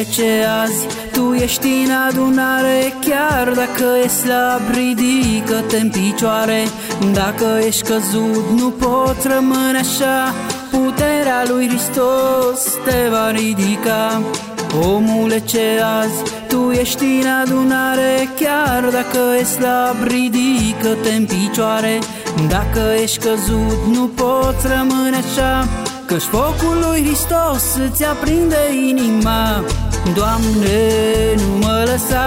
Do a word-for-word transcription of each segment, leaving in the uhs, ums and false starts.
Omule, ce azi tu ești în adunare, chiar dacă e slab, ridică-te în picioare. Dacă ești căzut, nu poți rămâne așa, puterea lui Hristos te va ridica. Omule, ce azi tu ești în adunare, chiar dacă e slab, ridică-te în picioare. Dacă ești căzut, nu poți rămâne așa, căci focul lui Hristos îți aprinde inima. Doamne, nu mă lăsa,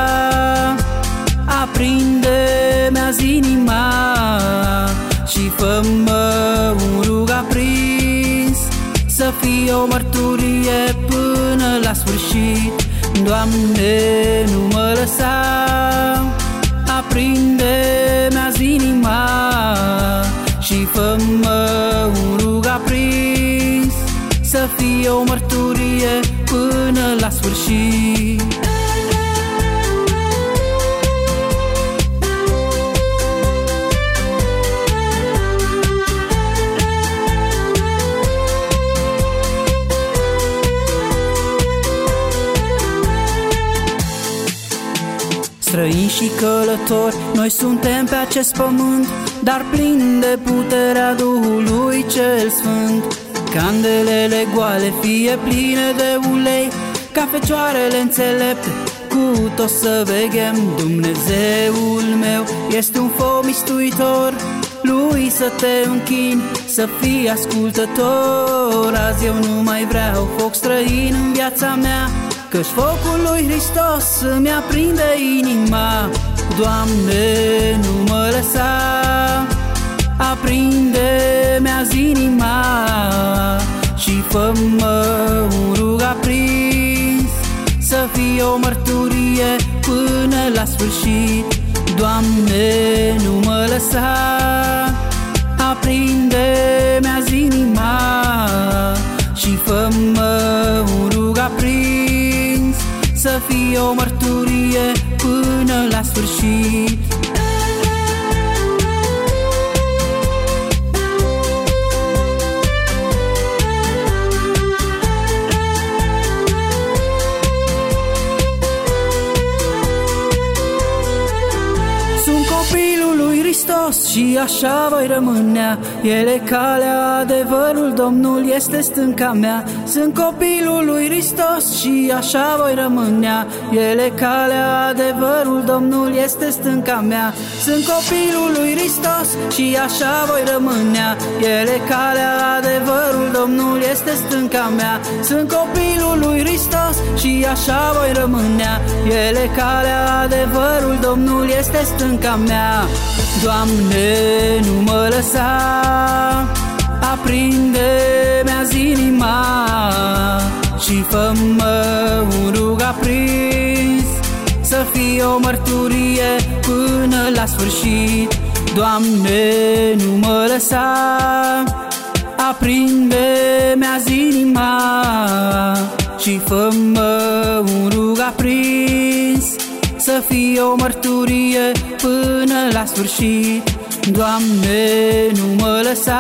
aprinde-mi azi inima și fă-mă un rug aprins, să fie o mărturie până la sfârșit. Doamne, nu mă lăsa, aprinde-mi azi inima și fă-mă un rug aprins, să fie o mărturie până la sfârșit. Străini și călători, noi suntem pe acest pământ, dar plini de puterea Duhului cel Sfânt. Candelele goale fie pline de ulei, ca fecioarele înțelepte cu tot să veghem. Dumnezeul meu este un foc mistuitor, lui să te închini, să fii ascultător. Azi eu nu mai vreau foc străin în viața mea, căci focul lui Hristos îmi aprinde inima. Doamne, nu mă lăsa, aprinde-mi azi inima și fă-mă un rug aprins, să fie o mărturie până la sfârșit. Doamne, nu mă lăsa, aprinde-mi azi inima și fă-mă un rug aprins, să fie o mărturie până la sfârșit. Și așa voi rămânea, El e calea, adevărul, Domnul este stânca mea. Sunt copilul lui Hristos și așa voi rămânea, El e calea, adevărul, Domnul este stânca mea. Sunt copilul lui Hristos și așa voi rămânea, El e calea, adevărul, Domnul este stânca mea. Sunt copilul lui Hristos și așa voi rămânea, El e calea, adevărul, Domnul este stânca mea. Doamne, nu mă lăsa, aprinde-mi azi inima și fă-mă un rug aprins, să fie o mărturie până la sfârșit. Doamne, nu mă lăsa, aprinde-mi azi inima și fă-mă un rug aprins, să fie o mărturie până la sfârșit. Doamne, nu mă lăsa,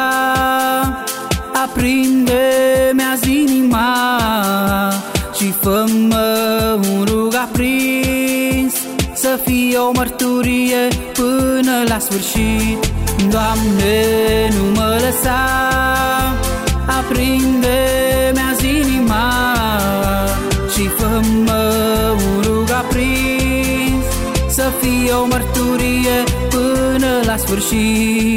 aprinde-mi azi inima și fă-mă un rug aprins, să fie o mărturie până la sfârșit. Doamne, nu mă lăsa, aprinde-mi azi inima și fă-mă un rug aprins, să fie o mărturie până la sfârșit.